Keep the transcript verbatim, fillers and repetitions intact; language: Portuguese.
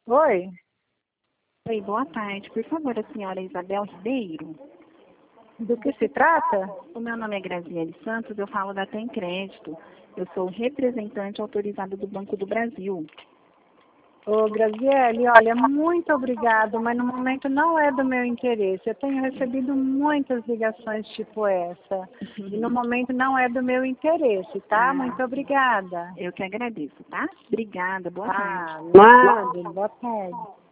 Oi? Oi, boa tarde. Por favor, a senhora Isabel Ribeiro? Do que se trata? O meu nome é Graziele Santos, eu falo da Tem Crédito. Eu sou representante autorizada do Banco do Brasil. Ô, Graziele, olha, muito obrigado, mas no momento não é do meu interesse. Eu tenho recebido muitas ligações tipo essa. E no momento não é do meu interesse, tá? Ah, Muito obrigada. Eu que agradeço, tá? Obrigada, boa Ah, tarde. nada, boa tarde.